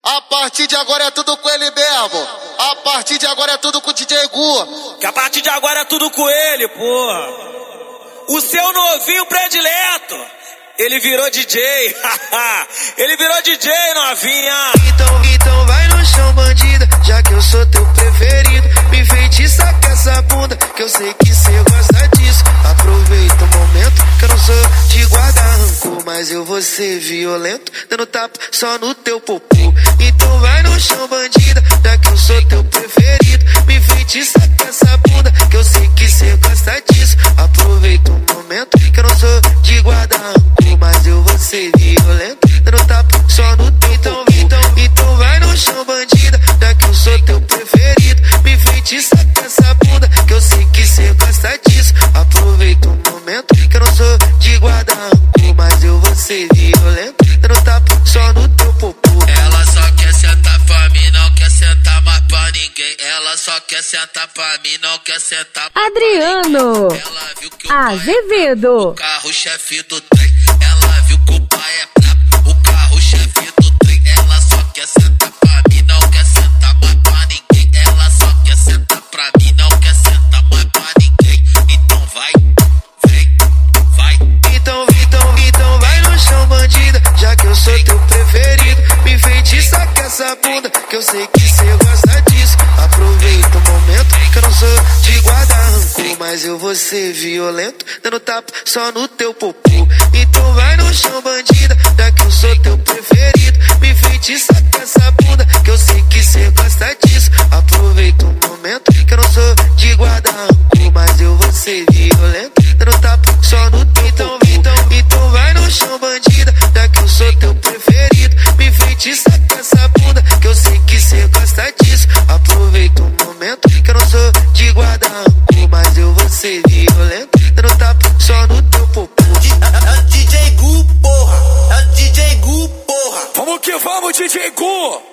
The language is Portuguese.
A partir de agora é tudo com ele mesmo. A partir de agora é tudo com o DJ Gu. Que a partir de agora é tudo com ele, porra. O seu novinho predileto, ele virou DJ. Ele virou DJ, novinha. Então vai no chão, bandida, já que eu sou teu preferido. Me enfeitiça com essa bunda, que eu sei que cê gosta disso. Aproveita o momento, que eu não sou de guardar rancor, mas eu vou ser violento, dando tapa só no teu popô. Então vai no chão, bandida, já que eu sou teu preferido. Me enfeitiça com essa bunda, que eu sei que cê gosta disso. Aproveita o momento, que eu não sou de guardar rancor, mas eu vou ser violento, dando tapa só no teu popô. Então vai no chão, bandida, já que eu sou teu preferido. Me enfeitiça com essa bunda, que eu sei que cê gosta disso. Aproveita o momento, que eu não sou de guardar rancor, mas eu vou ser violento, dando tapa só no teu popô. Ela só quer sentar pra mim, não quer sentar mais pra ninguém. Ela só quer sentar pra mim, não quer sentar mais Adriano pra ninguém. Ela viu que o Azevedo, pai é o carro-chefe do trem. Ela viu que o pai é brabo, o carro-chefe do trem. Ela só quer sentar pra mim, não quer sentar mais pra ninguém. Ela só quer sentar pra mim, não quer sentar mais pra ninguém. Então vai, vem, vai. Então vai no chão, bandida, já que eu sou teu preferido. Me enfeitiça com essa bunda, que eu sei que cê gosta disso. Aproveita o momento, que eu não sou de guardar rancor, mas eu vou ser violento, dando tapa só no teu popô. Então vai no chão, bandida, já que eu sou teu preferido. Me enfeitiça com essa bunda, que eu sei que cê gosta disso. Aproveita o momento, que eu não sou de guardar rancor, mas eu vou ser violento, dando tapa só no teu popô. Então vai no chão, bandida, já que eu sou teu preferido. Me enfeitiça com essa bunda, que eu sei que cê gosta disso. Aproveita o momento, que eu não sou de guardar rancor, mas eu vou ser violento, dando tapa só no teu popô. É o DJ Gu, porra. É o DJ Gu, porra. Vamos que vamos, DJ Gu.